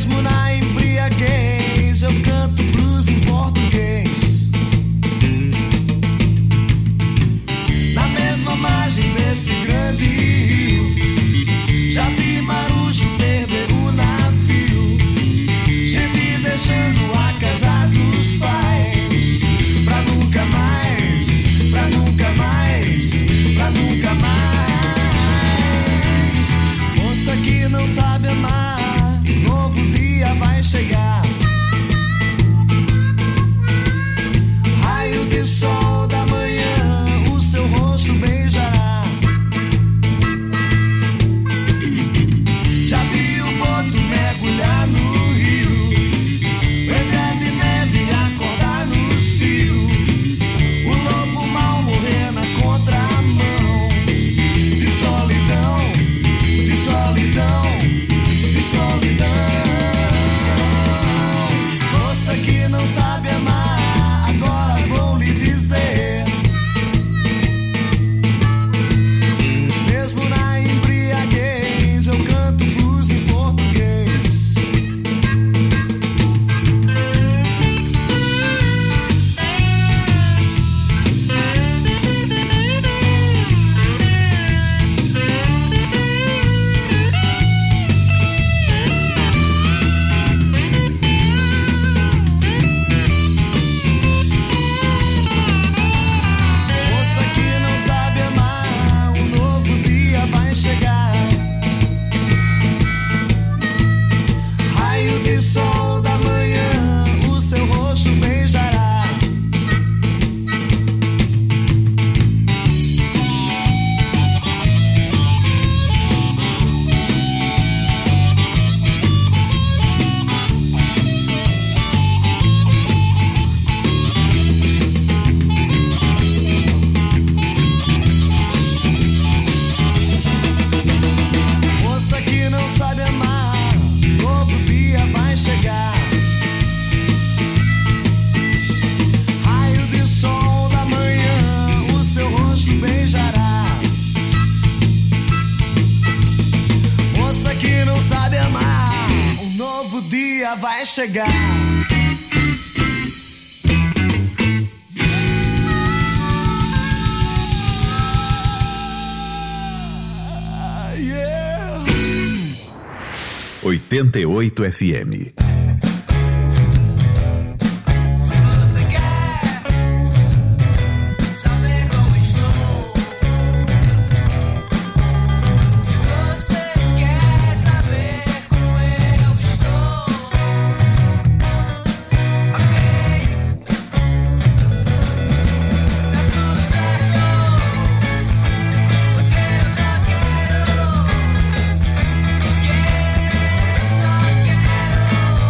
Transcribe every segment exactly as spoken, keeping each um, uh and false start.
Mesmo na embriaguez, eu canto blues em português. Na mesma margem desse grande rio, já vi marujo perder o navio. Gente deixando a casa dos pais, pra nunca mais, pra nunca mais, pra nunca mais. Moça que não sabe amar, novo dia vai chegar. Raio de sol da manhã, o seu rosto beijará. Já vi o boto mergulhar no rio, entrar de neve, acordar no cio. O lobo mal morrer na contramão. De solidão, de solidão, de solidão. Moça que não sabe amar, agora vou lhe dizer. Mesmo na embriaguez, eu canto blues em português. Moça que não sabe amar, um novo dia vai chegar. Raio de sol da manhã, o seu rosto beijará. Moça que não sabe amar, novo dia vai chegar. Raio de sol da manhã, o seu rosto beijará. Moça que não sabe amar, um novo dia vai chegar. Ah, yeah. oitenta e oito F M. Se você quer saber como estou, se você quer saber como eu estou, ok, tá tudo certo, porque eu só quero, porque eu só quero.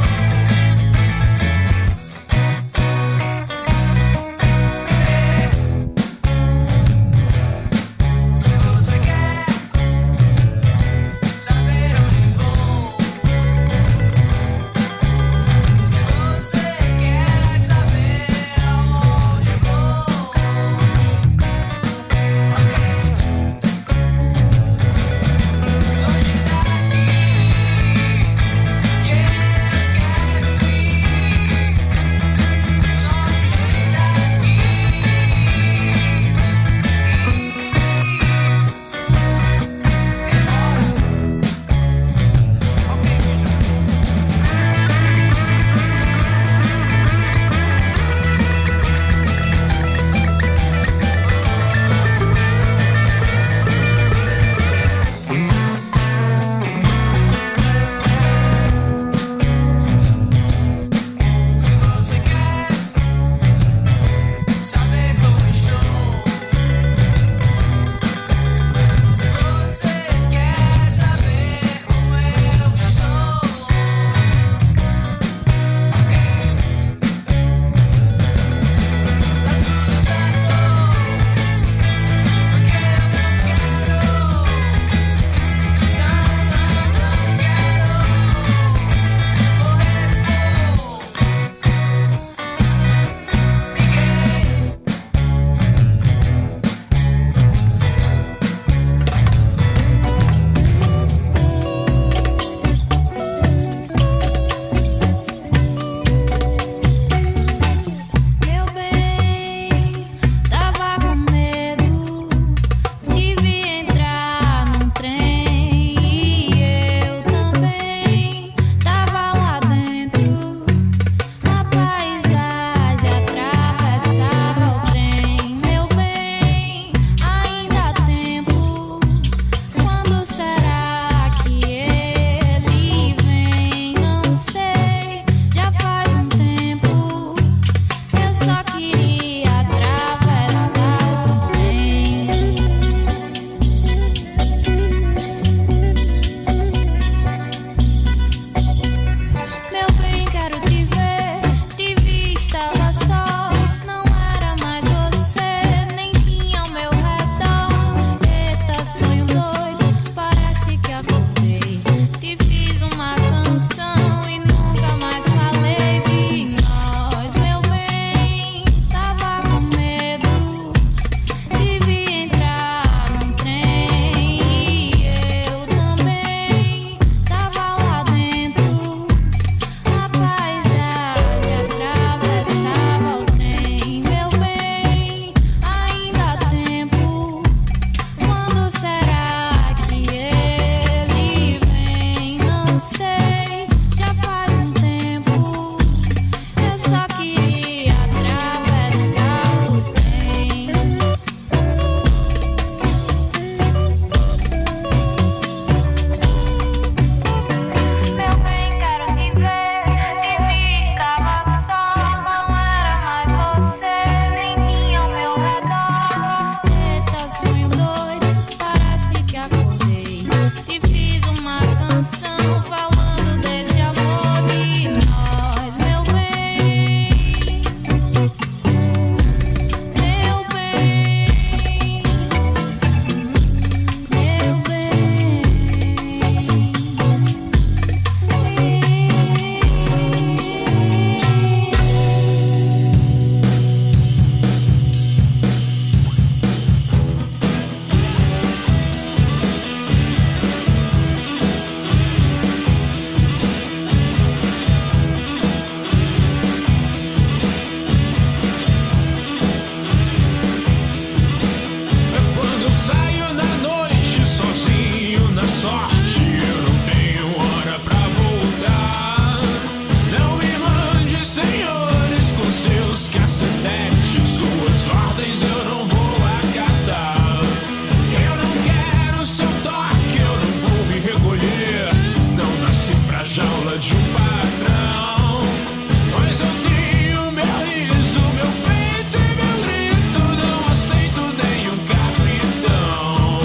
jaula de um patrão. Mas eu tenho meu riso, meu peito e meu grito. Não aceito nenhum capitão.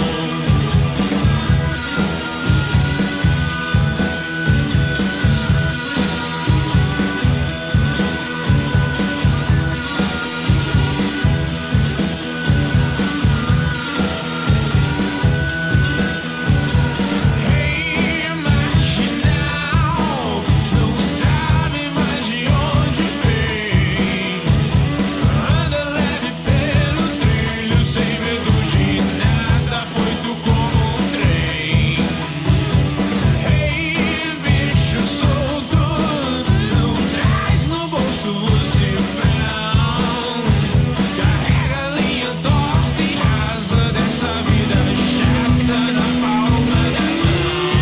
Ei, marginal, não sabe mais de onde vem. Anda leve pelo trilho, sem medo de nada, foito como um trem. Ei, bicho solto, não traz no bolso o cifrão. Carrega a linha torta e rasa dessa vida chata na palma da mão.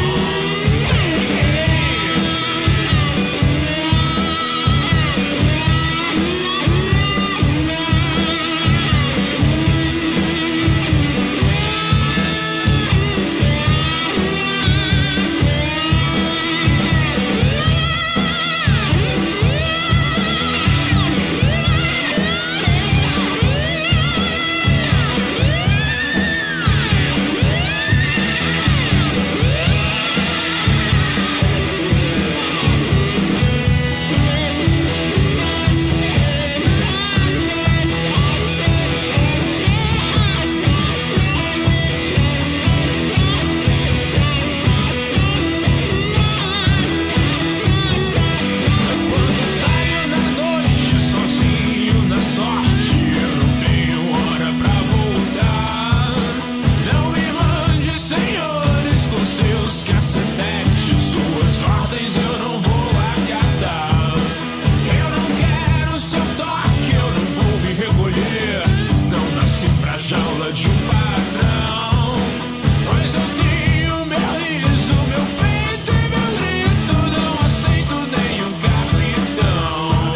Quando saio na noite sozinho na sorte, eu não tenho hora pra voltar. Não me mande, senhores, com seus cacetetes, suas ordens eu não vou acatar. Eu não quero seu toque, eu não vou me recolher. Não nasci pra jaula de um patrão. Mas eu tenho meu riso, meu peito e meu grito. Não aceito nenhum capitão.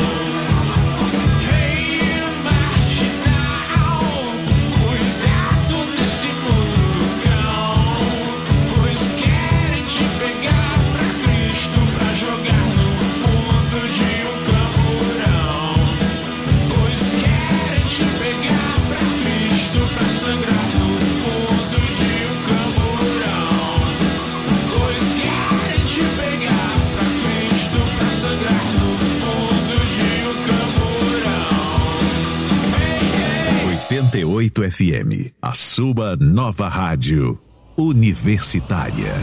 Ei, marginal, cuidado nesse mundo cão. Pois querem te pegar pra Cristo, pra jogar no fundo de um camburão. Pois querem te pegar pra Cristo, pra sangrar no fundo de um camburão. Pois querem te pegar pra Cristo, pra sangrar no fundo de um camburão. Ei, ei. oitenta e oito F M, a sua nova rádio universitária.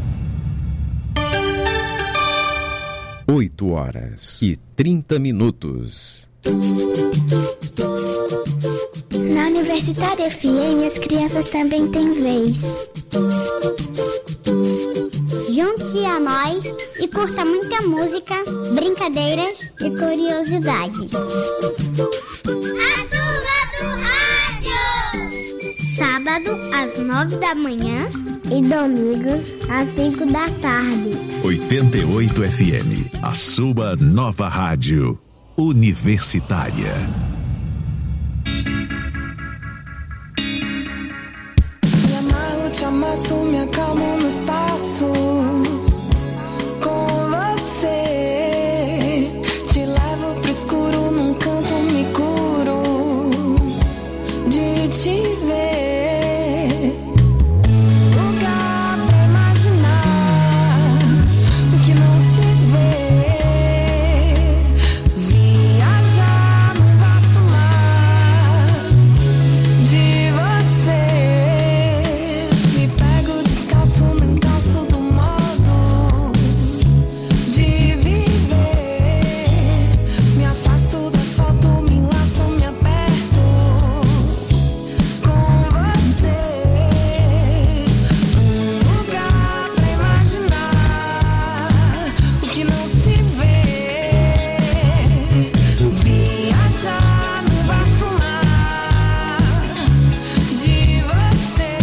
oito horas e trinta minutos. Na Universitária F M, as crianças também têm vez. Junte-se a nós e curta muita música, brincadeiras e curiosidades. A turma do rádio! Sábado, às nove da manhã e domingo, às cinco da tarde. oitenta e oito F M, a sua nova rádio universitária. Me amarro, te amasso, me acalmo nos passos. Com você, te levo pro escuro, num canto me curo de te ver. Lugar pra imaginar o que não se vê. Viajar num vasto mar de você. Me pego descalço, não calço do modo de viver. Me afasto do asfalto, me enlaço, me aperto com você. Um lugar pra imaginar o que não se vê. Viajar num vasto mar de você.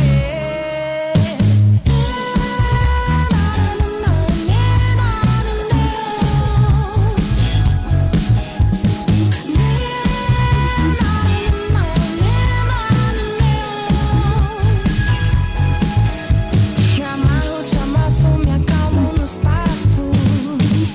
Me amarro, te amasso, me acalmo nos passos.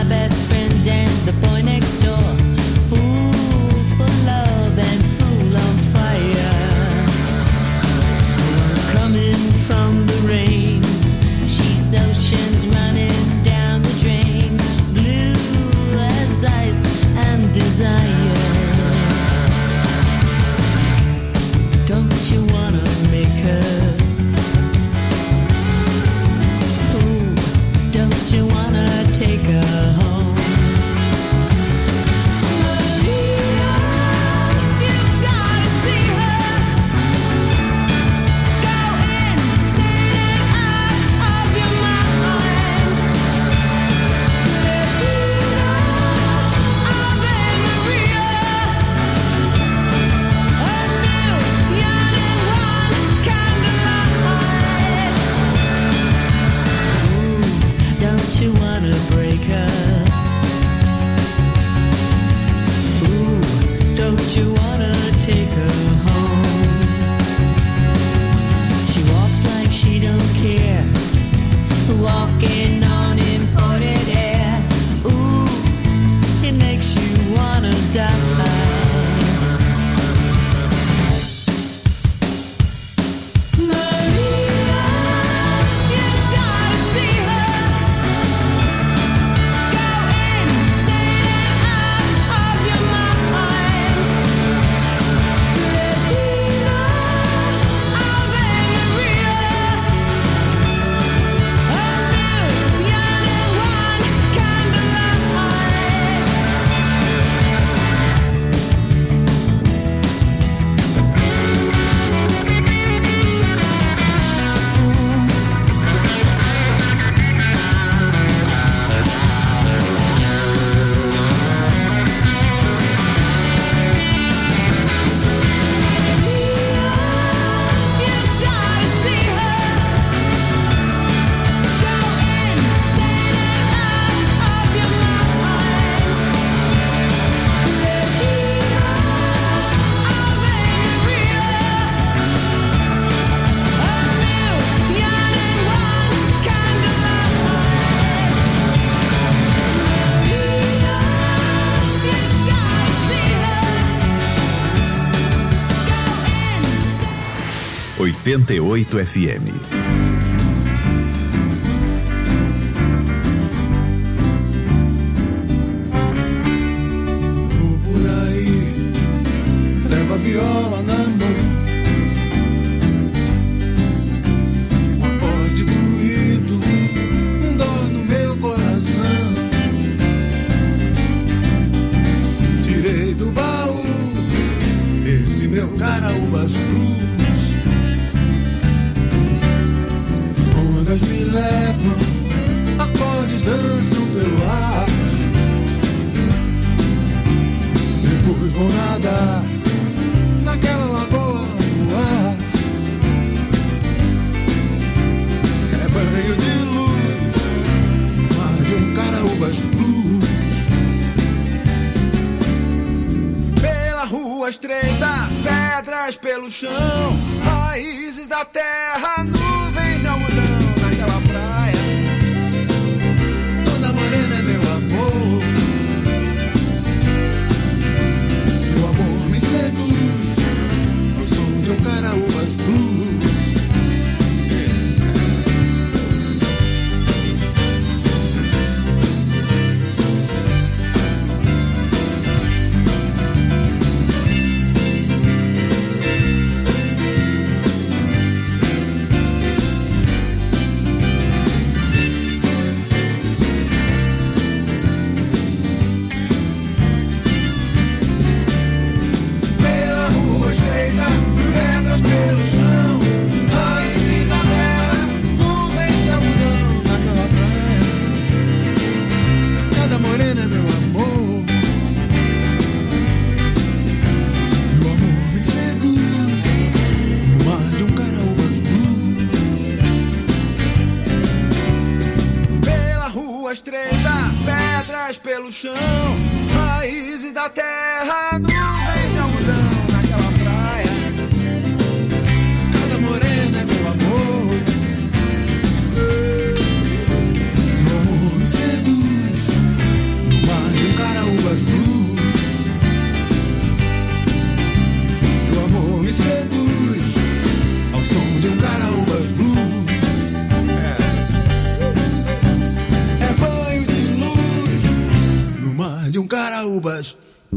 best friend and the boy next door. Fool for love and fool on fire. Coming from the rain, she's oceans running down the drain. Blue as ice and desire. Don't you wanna make her? Ooh, don't you wanna take her home? Maria, you've gotta see her. Go insane and out of your mind. Bettina, Ave Maria. A million and one candlelights. Ooh, don't you wanna break her? Ooh, don't you wanna take her home? She walks like she don't care, walking on imported air. Ooh, it makes you wanna die. Maria, you've gotta see her. Go insane and out of your mind. Bettina, Ave Maria. A million and one candlelights. You've gotta see her. Go insane and out of your mind. Bettina, Ave Maria. A million and one candlelights. You've gotta see her. oitenta e oito F M. Vou por aí, leva a viola na mão. Um acorde doído, um dó no meu coração. Tirei do baú esse meu Caraúbas Blues. Ondas me levam, acordes dançam pelo ar. Depois vou nadar naquela lagoa no ar. É banho de luz, mar de um Caraúbas Blues. Pela rua estreita, pedras pelo chão, raízes da terra, nuvens de algodão naquela praia. Toda morena é meu amor. Meu amor me seduz no som de um Caraúbas Blues. pelo chão, raízes da terra, nuvens de algodão naquela praia. Cada morena é meu amor, meu amor me seduz de um caraúbas.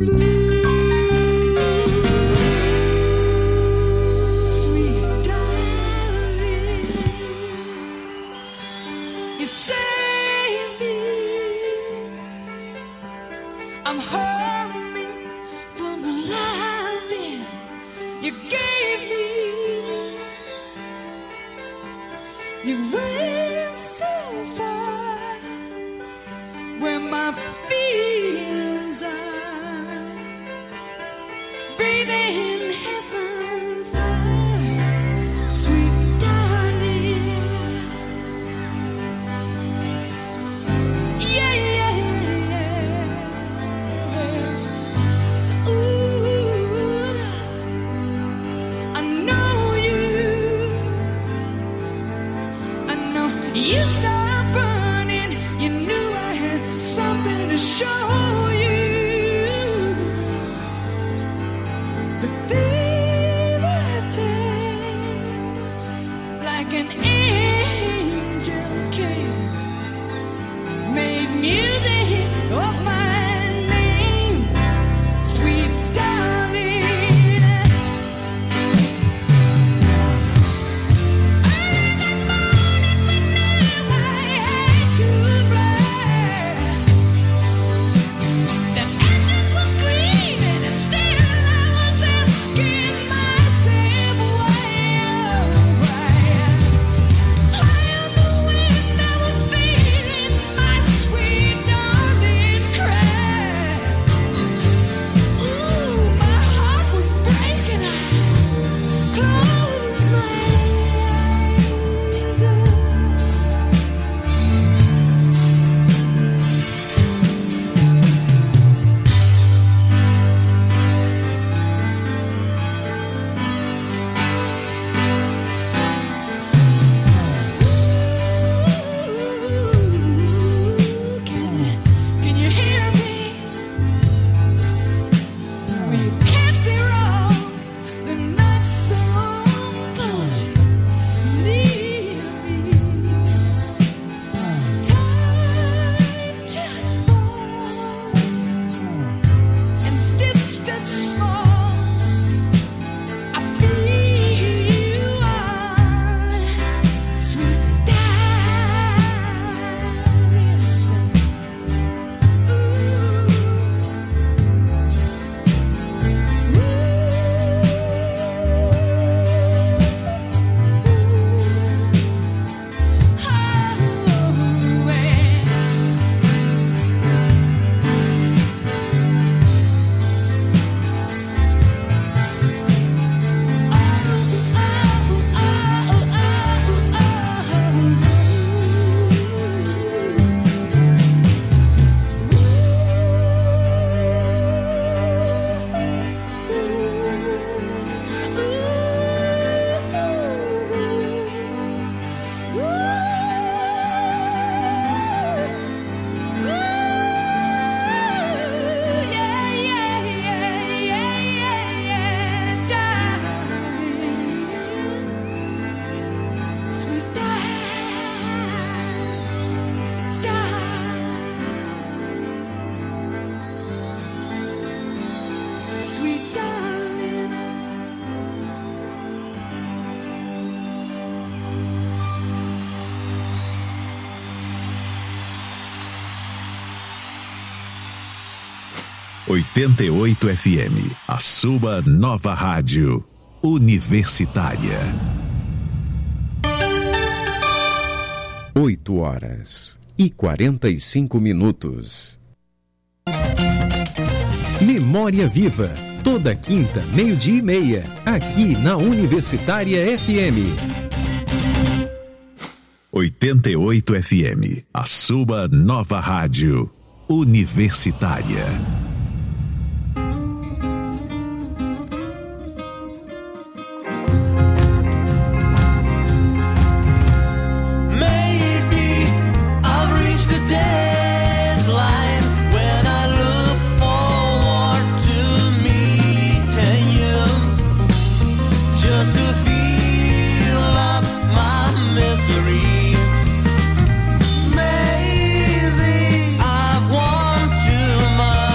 Sweet darling, you save me. I'm hurting from the loving you gave me. You went so far where my feelings are, breathing heaven far, sweet darling. Yeah, yeah, yeah. Ooh, I know you. I know you stopped burning. You knew I had something to show you. The fever turned like an angel came, made music of my name, sweet darling. Early that morning whenever I had to run, the engine was screaming and still I was asking myself why, oh, why. High on the wind I was feeling my sweet darling cry. Ooh, my heart was breaking. I closed my eyes. Ooh, can you, can you hear me? Well, you can't be wrong. The night's so long 'cause you need me. Time just falls and distance small. I feel you are sweet darling. Sweet darling, darling, sweet darling. oitenta e oito F M, a sua nova rádio universitária. oito horas e quarenta e cinco minutos. Memória Viva, toda quinta, meio-dia e meia, aqui na Universitária F M. oitenta e oito F M, a sua nova rádio universitária. Maybe I've reached the deadline when I look forward to meeting you, just to feel up my misery. Maybe I've won too much.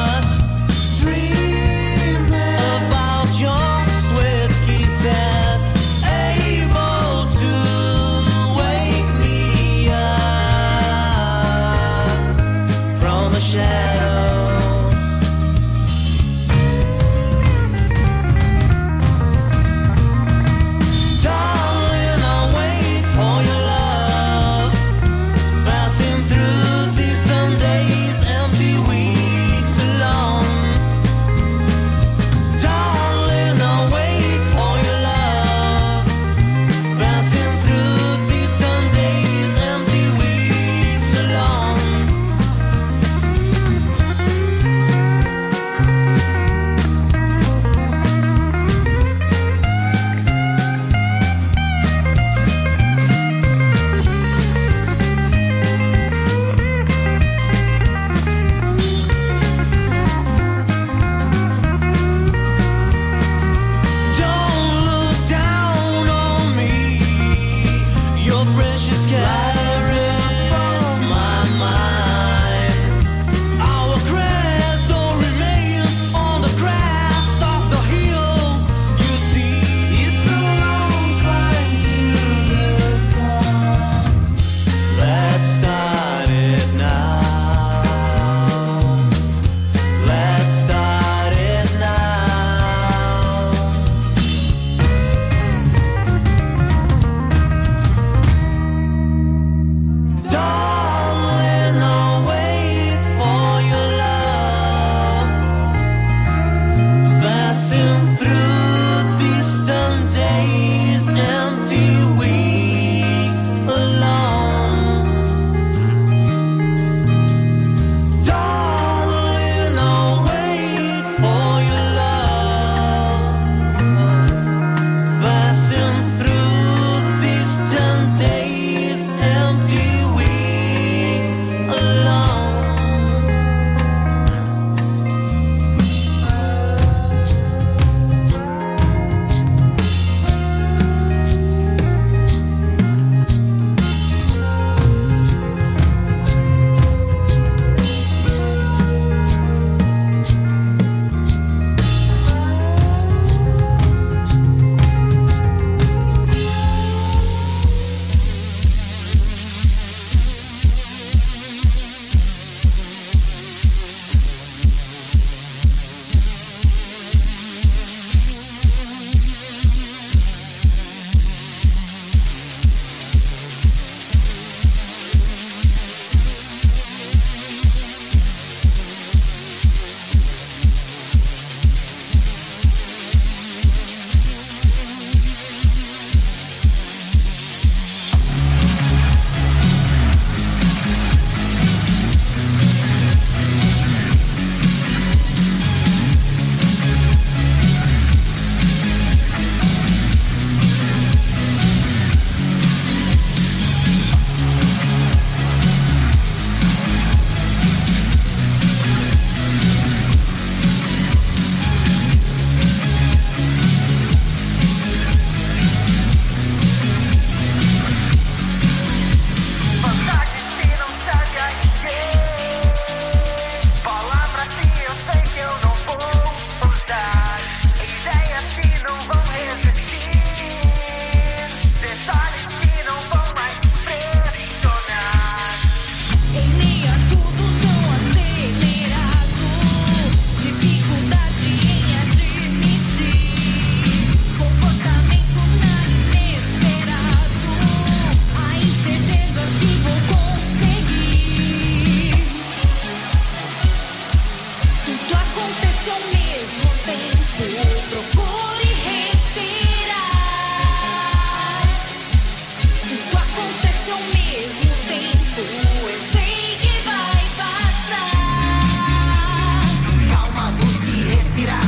mesmo tempo. Procure respirar. Tudo acontece ao mesmo tempo. Eu sei que vai passar. Calma, busque respirar.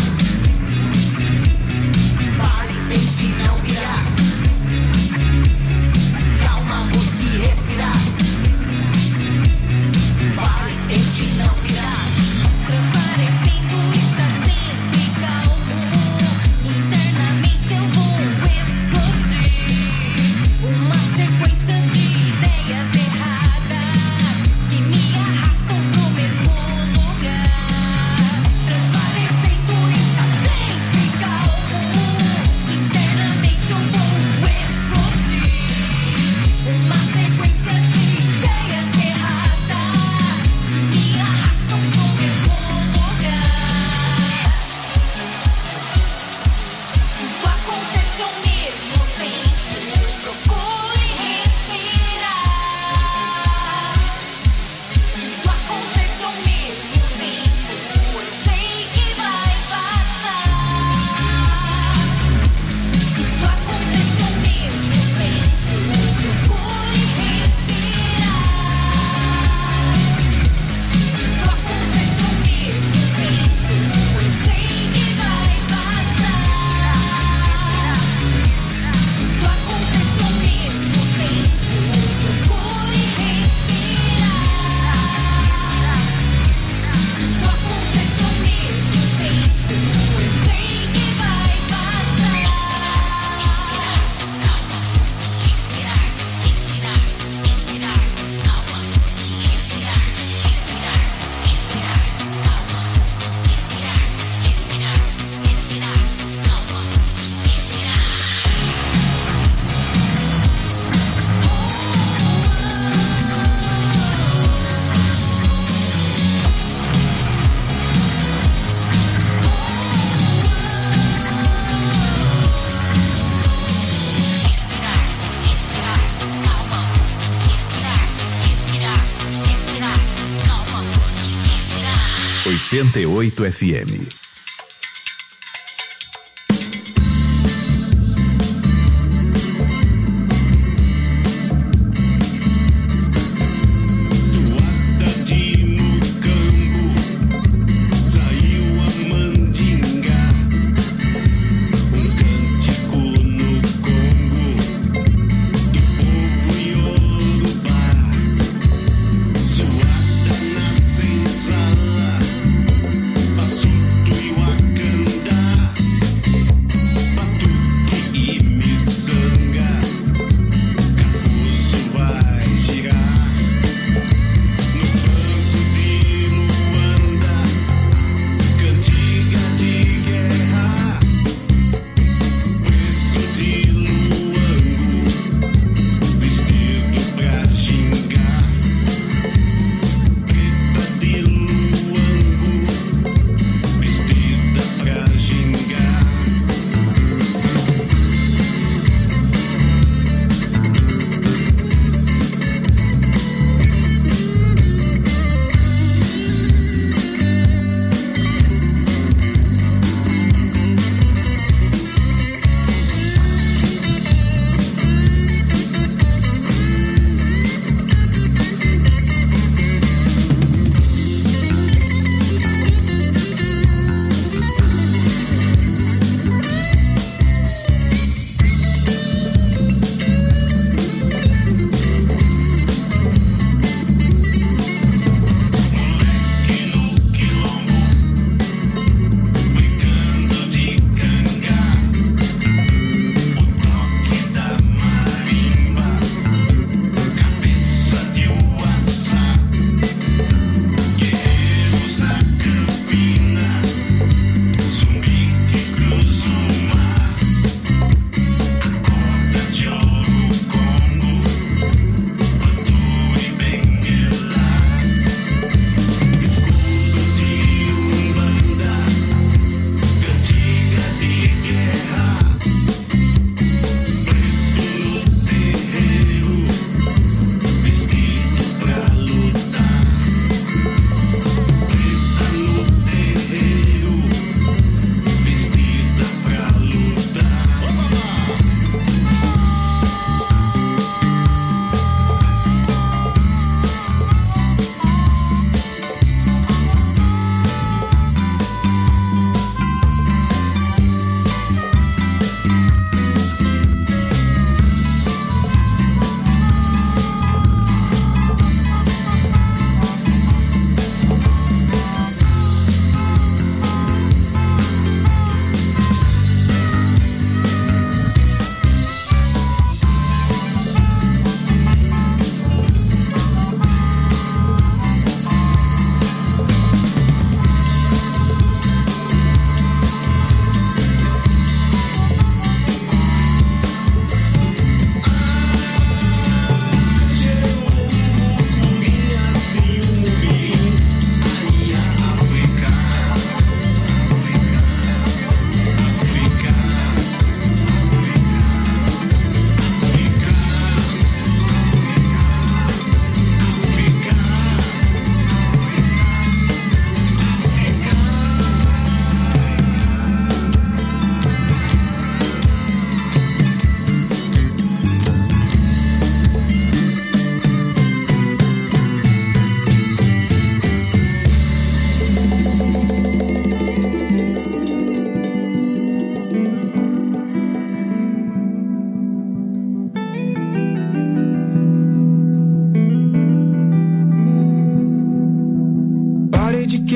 Pare, tente não virar. Calma, busque respirar. Pare, tente não virar. Transparecendo, está sempre calmo. Internamente eu vou explodir. Uma sequência de ideias erradas que me arrastam pro mesmo lugar. Transparecendo, está sempre calmo. Internamente eu vou explodir. Uma sequência de ideias erradas que me arrastam pro mesmo lugar. Tudo acontece ao mesmo tempo. Procure respirar. Tudo acontece ao mesmo tempo. Eu sei que vai passar. Tudo acontece ao mesmo tempo. Procure respirar. Tudo acontece ao mesmo tempo. Eu sei que vai passar. Tudo acontece ao mesmo tempo. Procure respirar. Tudo acontece ao mesmo tempo. Eu sei que vai passar. Respirar, calma, respirar, respirar, respirar, calma, respirar, respirar, respirar, calma, respirar, respirar, respirar, calma, respirar. Respirar, respirar, calma, respirar, respirar, respirar, calma, respirar. oitenta e oito F M. Toada de Mucambo, saiu a mandinga, um cântico no Congo, do povo Iorubá. Zoada na senzala, assunto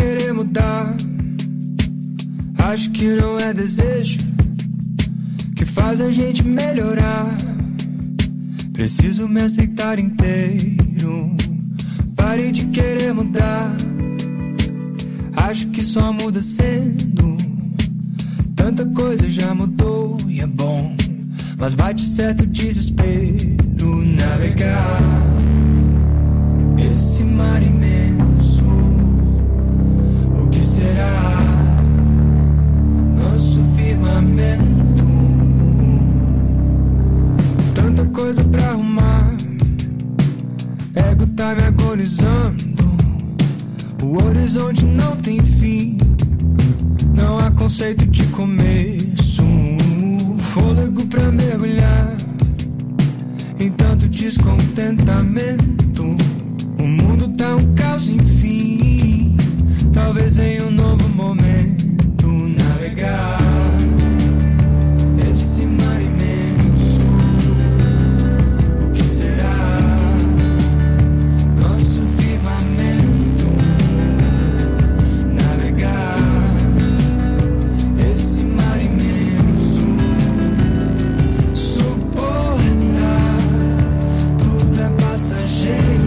querer mudar. Acho que não é desejo que faz a gente melhorar. Preciso me aceitar inteiro. Pare de querer mudar. Acho que só muda sendo. Tanta coisa já mudou e é bom, mas bate certo desespero navegar esse mar imenso. O que será nosso firmamento? Tanta coisa pra arrumar. Ego tá me agonizando. O horizonte não tem fim. Não há conceito de começo. Fôlego pra mergulhar em tanto descontentamento. O mundo tá um caos enfim. Talvez venha um novo momento. Navegar esse mar imenso. O que será nosso firmamento? Navegar esse mar imenso. Suportar, tudo é passageiro.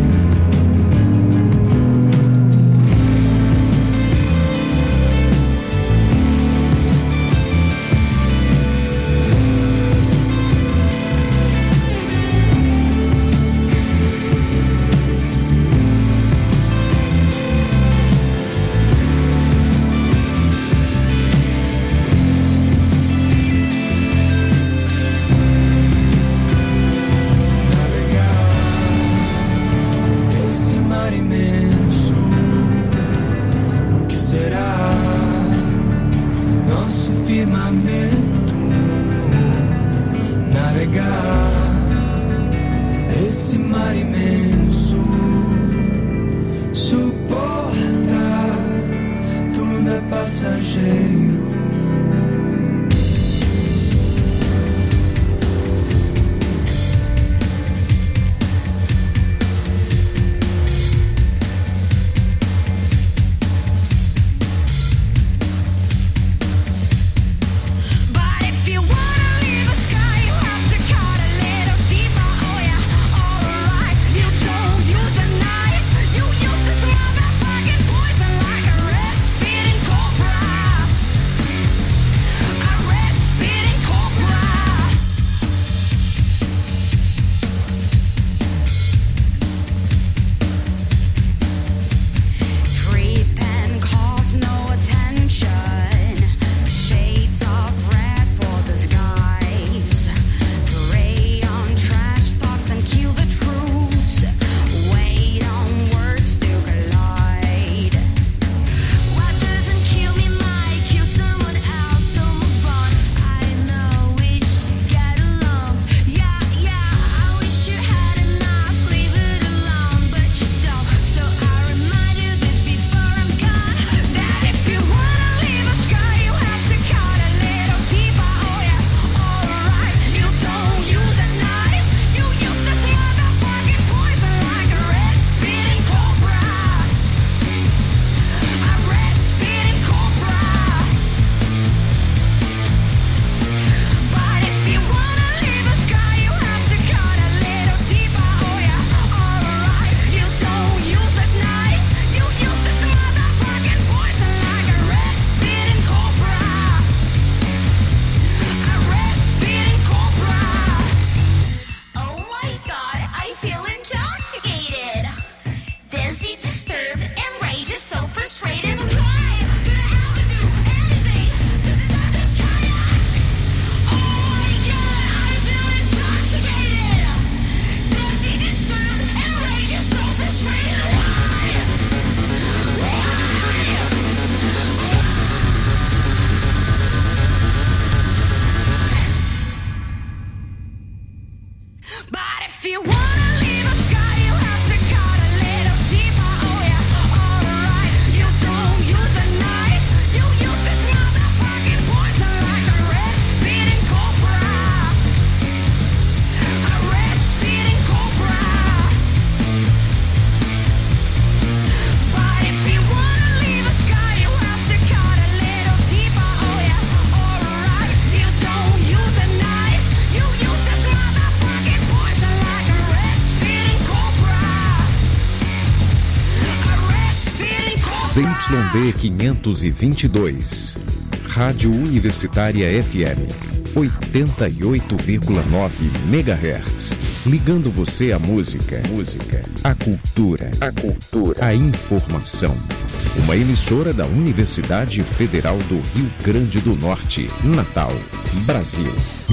Z Y D quinhentos e vinte e dois. Rádio Universitária F M oitenta e oito vírgula nove megahertz. Ligando você à música, música, à cultura, a cultura, a informação. Uma emissora da Universidade Federal do Rio Grande do Norte, Natal, Brasil.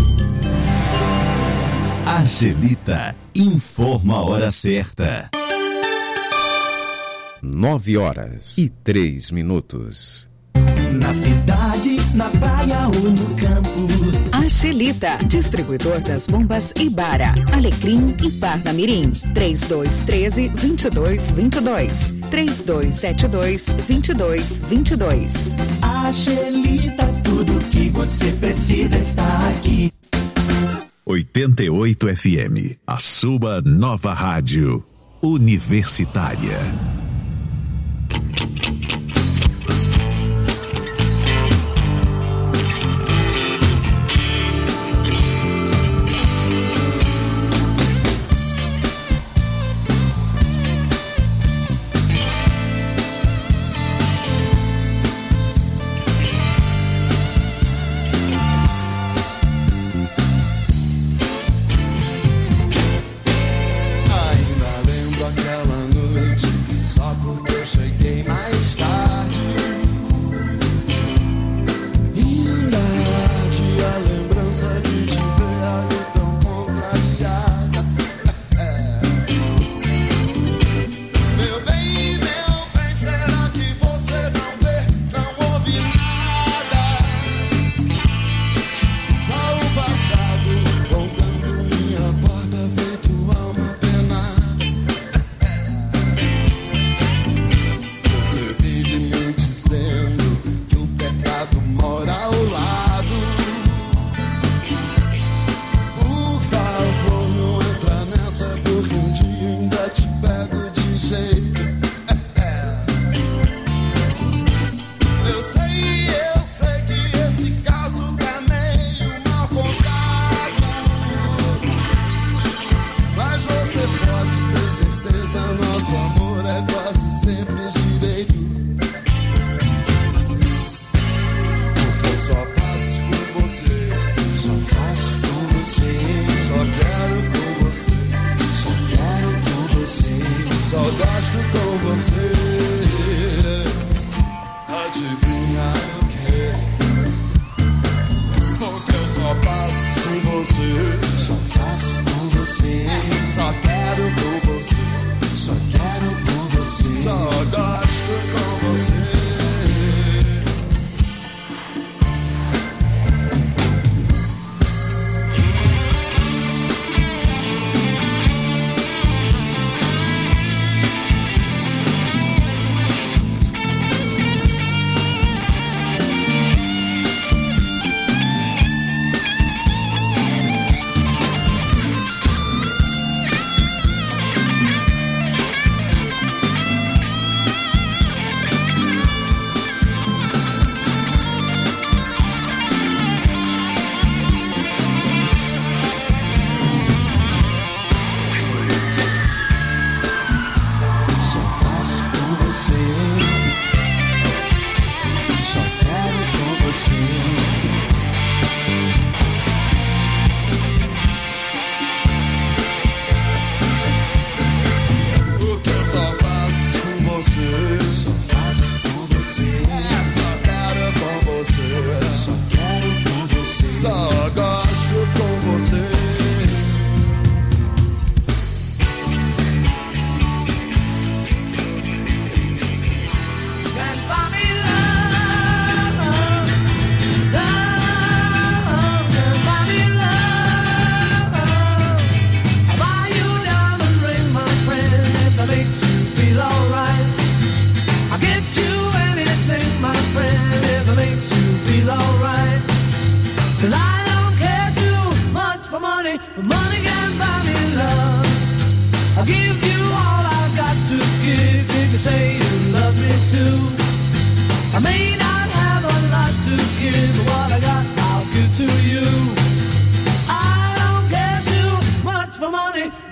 Angelita informa a hora certa. Nove horas e três minutos. Na cidade, na praia ou no campo. Angelita, distribuidor das bombas Ibara, Alecrim e Parnamirim. três dois um três, dois dois dois dois. três dois sete dois, dois dois dois dois. Angelita, tudo que você precisa está aqui. oitenta e oito F M, a sua nova rádio universitária.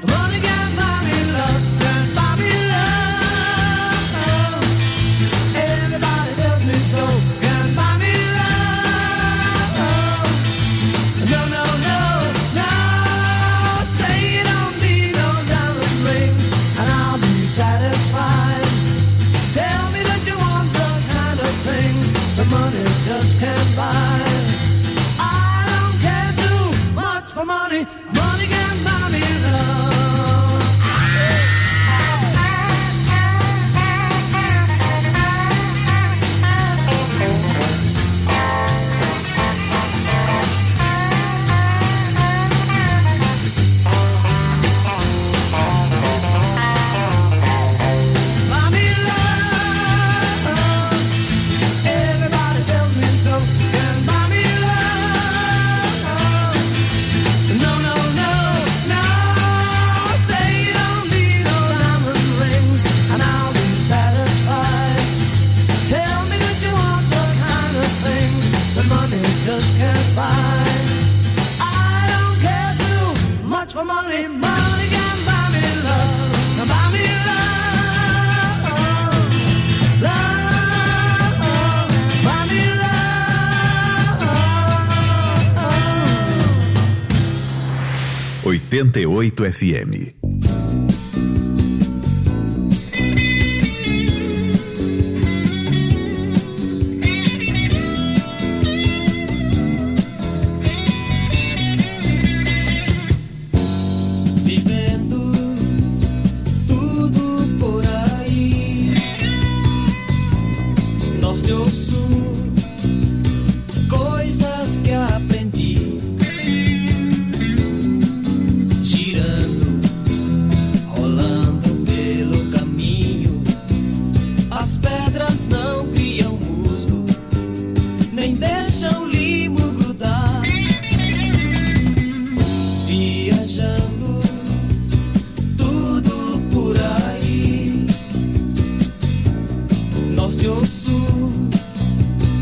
Money can buy me love, and buy me love. the money just can't buy. I don't care too much for money. Money can't buy me love. For money, money can buy me love, buy me love, love, buy me love. oitenta e oito F M. Norte ou sul,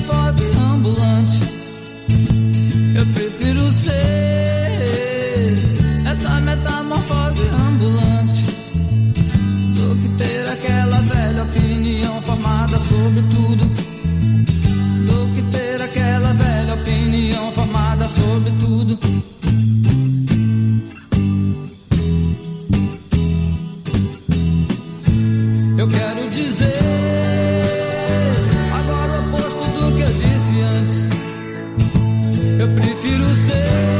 metamorfose ambulante. Eu prefiro ser essa metamorfose ambulante do que ter aquela velha opinião formada sobre tudo. Do que ter aquela velha opinião formada sobre tudo. Eu quero dizer agora o oposto do que eu disse antes. Eu prefiro ser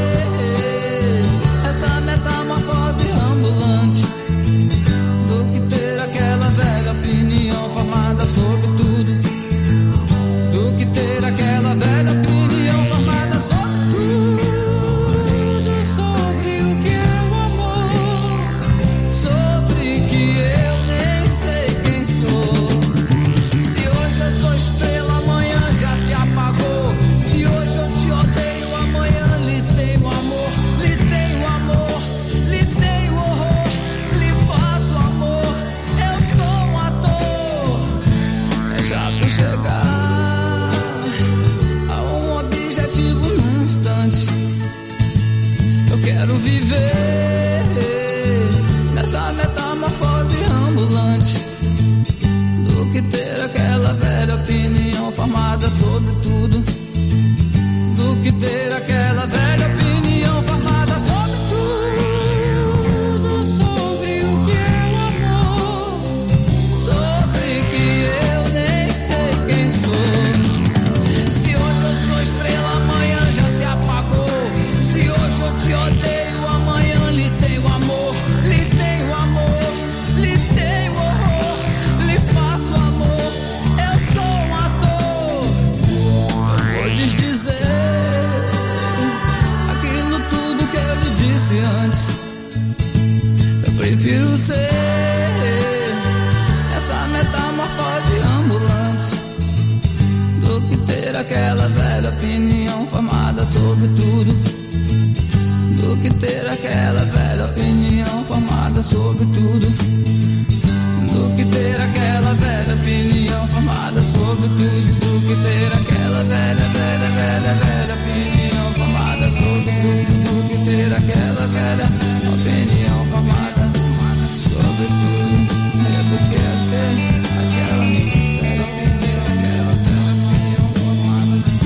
essa metamorfose ambulante do que ter aquela velha opinião formada sobre tudo. Do que ter aquela velha opinião formada sobre tudo. Sobre o que é o amor, sobre que eu nem sei quem sou. Se hoje eu sou estrela, amanhã já se apagou. Se hoje eu te odeio, amanhã lhe tenho amor. Lhe tenho amor, lhe tenho horror, lhe faço amor. Eu sou um ator. É chato chegar a um objetivo num instante. Eu quero viver nessa metamorfose ambulante do que ter aquela velha opinião formada sobre tudo. Do que ter aquela velha opinião formada sobre tudo. Sobre o que é o amor, sobre que eu nem sei quem sou. Se hoje eu sou estrela, amanhã já se apagou. Se hoje eu te odeio, amanhã lhe tenho amor. Lhe tenho amor, lhe tenho horror, lhe faço amor. Eu sou um ator. Eu vou desdizer aquilo tudo que eu lhe disse antes. Eu prefiro ser essa metamorfose ambulante do que ter aquela velha opinião formada sobre tudo. Do que ter aquela velha opinião formada sobre tudo. Do que ter aquela velha opinião formada sobre tudo. Do que ter aquela velha, velha, velha, velha opinião formada sobre tudo. Do que ter aquela velha opinião formada sobre tudo. É do que ter aquela velha opinião, aquela velha opinião formada sobre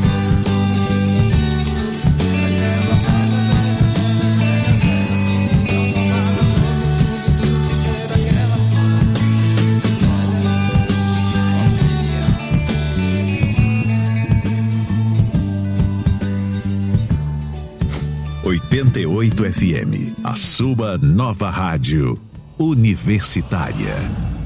oitenta e oito F M, a sua nova rádio universitária.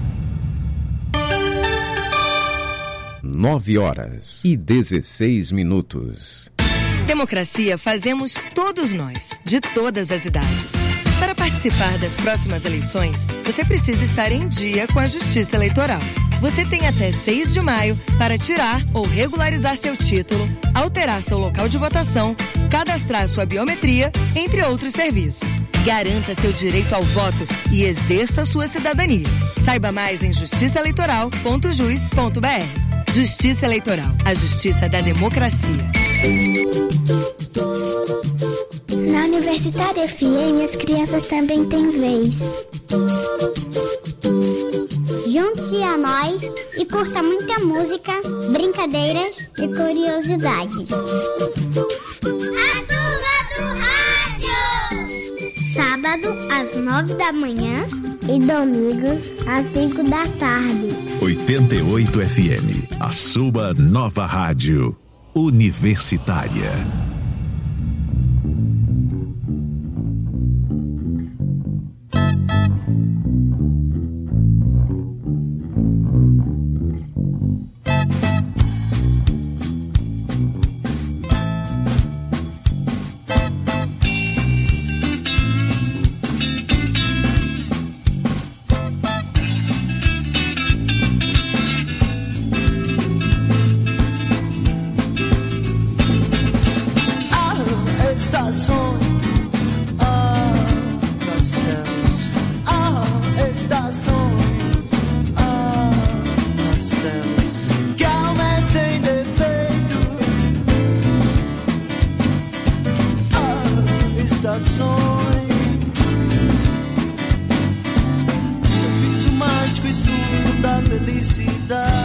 Nove horas e dezesseis minutos. Democracia fazemos todos nós, de todas as idades. Para participar das próximas eleições, você precisa estar em dia com a Justiça Eleitoral. Você tem até seis de maio para tirar ou regularizar seu título, alterar seu local de votação, cadastrar sua biometria, entre outros serviços. Garanta seu direito ao voto e exerça sua cidadania. Saiba mais em justiça eleitoral ponto jus ponto b r. Justiça Eleitoral, a justiça da democracia. Na Universitária F M, as crianças também têm vez. Junte-se a nós e curta muita música, brincadeiras e curiosidades. A turma do rádio! Sábado às nove da manhã e domingos às cinco da tarde. oitenta e oito F M, a sua nova rádio universitária. corações. Eu fiz o mágico estudo da felicidade.